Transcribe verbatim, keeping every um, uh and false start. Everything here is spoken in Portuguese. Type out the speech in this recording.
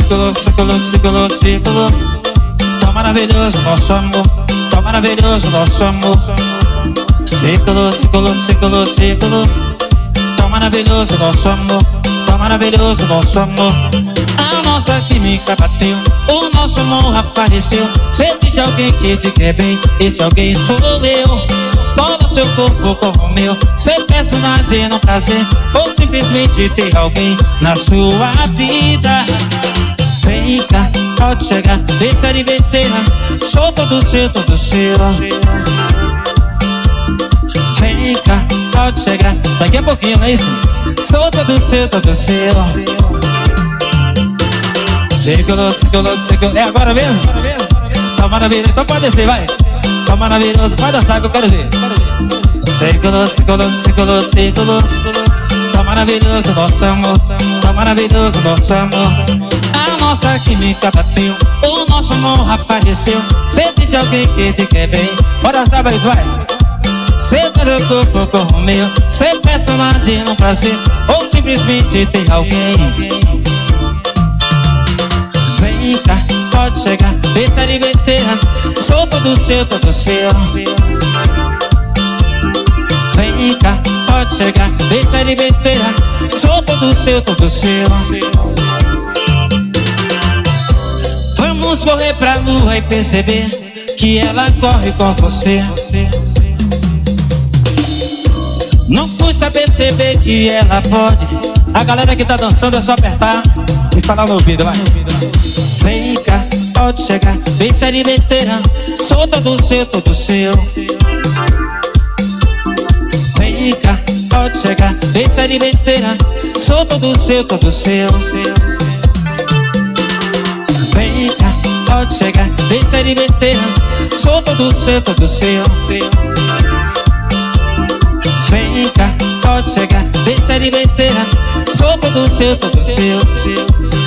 Ciclo, ciclo, ciclo, ciclo. Tão maravilhoso nosso amor, tão maravilhoso nosso amor. Ciclo, ciclo, ciclo, ciclo. Tão maravilhoso nosso amor, tão maravilhoso nosso amor. A nossa química bateu, o nosso amor apareceu. Se existe alguém que te quer bem, esse alguém sou eu. Todo seu corpo como o meu, ser personagem no prazer, ou simplesmente ter alguém na sua vida. Vem cá, pode chegar, deixa de besteira, sou todo seu, todo seu. Vem cá, pode chegar, daqui a pouquinho, não é isso? Sou todo seu, todo seu. Ciclo, ciclo, ciclo, é agora mesmo? Tá maravilhoso, então pode descer, vai. Tá maravilhoso, pode dançar que eu quero ver. Ciclo, ciclo, ciclo, ciclo. Tá maravilhoso nosso amor, tá maravilhoso nosso amor. A nossa química bateu, o nosso amor apareceu. Se existe alguém que te quer bem, pode dançar, vai, vai. Ser todo corpo como o meu, ser personagem no prazer, ou simplesmente ter alguém. Vem cá, pode chegar, deixa de besteira, sou todo seu, todo seu. Vem cá, pode chegar, deixa de besteira, sou todo seu, todo seu. Vamos correr pra lua e perceber que ela corre com você. Não custa perceber que ela pode. A galera que tá dançando é só apertar e falar no ouvido, vai. Vem cá, pode chegar, deixa de besteira, sou todo seu, todo seu. Vem cá, pode chegar, deixa de besteira, sou todo seu, todo seu. Vem cá, pode chegar, deixa de besteira, sou todo seu, todo seu. Vem cá, pode chegar, deixa de besteira, sou todo seu, todo seu.